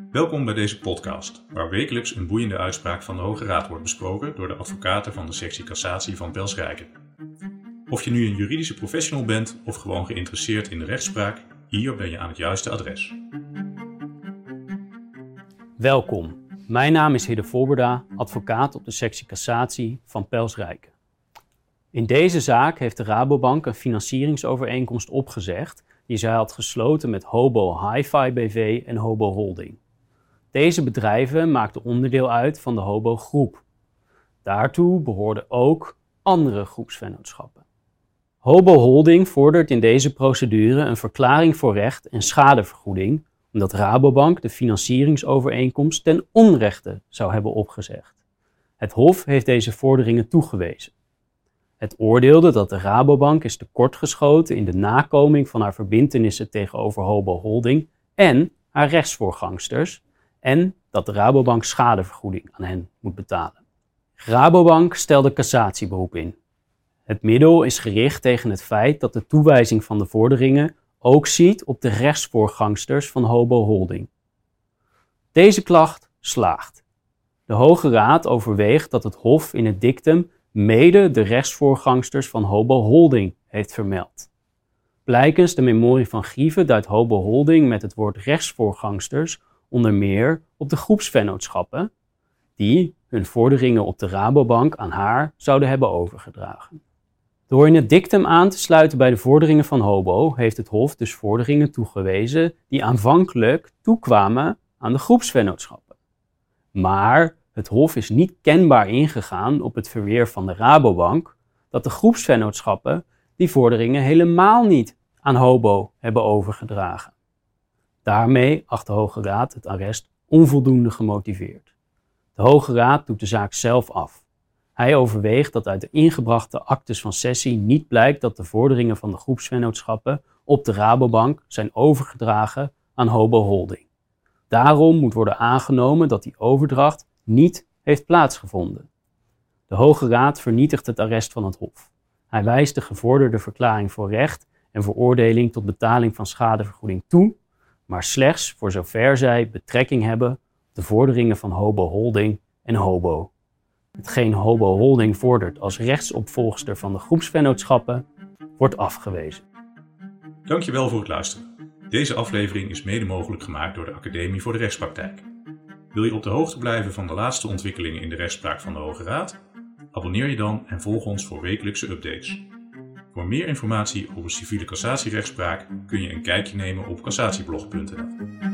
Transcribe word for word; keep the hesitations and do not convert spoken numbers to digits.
Welkom bij deze podcast, waar wekelijks een boeiende uitspraak van de Hoge Raad wordt besproken door de advocaten van de sectie Cassatie van Pels-Rijken. Of je nu een juridische professional bent of gewoon geïnteresseerd in de rechtspraak, hier ben je aan het juiste adres. Welkom, mijn naam is Hidde Volberda, advocaat op de sectie Cassatie van Pels-Rijken. In deze zaak heeft de Rabobank een financieringsovereenkomst opgezegd die zij had gesloten met Hobo Hi-Fi B V en Hobo Holding. Deze bedrijven maakten onderdeel uit van de Hobo Groep. Daartoe behoorden ook andere groepsvennootschappen. Hobo Holding vordert in deze procedure een verklaring voor recht en schadevergoeding, omdat Rabobank de financieringsovereenkomst ten onrechte zou hebben opgezegd. Het Hof heeft deze vorderingen toegewezen. Het oordeelde dat de Rabobank is tekortgeschoten in de nakoming van haar verbintenissen tegenover Hobo Holding en haar rechtsvoorgangsters en dat de Rabobank schadevergoeding aan hen moet betalen. Rabobank stelde cassatieberoep in. Het middel is gericht tegen het feit dat de toewijzing van de vorderingen ook ziet op de rechtsvoorgangsters van Hobo Holding. Deze klacht slaagt. De Hoge Raad overweegt dat het Hof in het dictum mede de rechtsvoorgangsters van Hobo Holding heeft vermeld. Blijkens de memorie van Grieven duidt Hobo Holding met het woord rechtsvoorgangsters onder meer op de groepsvennootschappen die hun vorderingen op de Rabobank aan haar zouden hebben overgedragen. Door in het dictum aan te sluiten bij de vorderingen van Hobo heeft het Hof dus vorderingen toegewezen die aanvankelijk toekwamen aan de groepsvennootschappen. Maar het Hof is niet kenbaar ingegaan op het verweer van de Rabobank dat de groepsvennootschappen die vorderingen helemaal niet aan Hobo hebben overgedragen. Daarmee acht de Hoge Raad het arrest onvoldoende gemotiveerd. De Hoge Raad doet de zaak zelf af. Hij overweegt dat uit de ingebrachte actes van sessie niet blijkt dat de vorderingen van de groepsvennootschappen op de Rabobank zijn overgedragen aan Hobo Holding. Daarom moet worden aangenomen dat die overdracht niet heeft plaatsgevonden. De Hoge Raad vernietigt het arrest van het Hof. Hij wijst de gevorderde verklaring voor recht en veroordeling tot betaling van schadevergoeding toe, maar slechts voor zover zij betrekking hebben op de vorderingen van Hobo Holding en Hobo. Hetgeen Hobo Holding vordert als rechtsopvolgster van de groepsvennootschappen wordt afgewezen. Dankjewel voor het luisteren. Deze aflevering is mede mogelijk gemaakt door de Academie voor de Rechtspraktijk. Wil je op de hoogte blijven van de laatste ontwikkelingen in de rechtspraak van de Hoge Raad? Abonneer je dan en volg ons voor wekelijkse updates. Voor meer informatie over civiele cassatierechtspraak kun je een kijkje nemen op cassatieblog punt n l.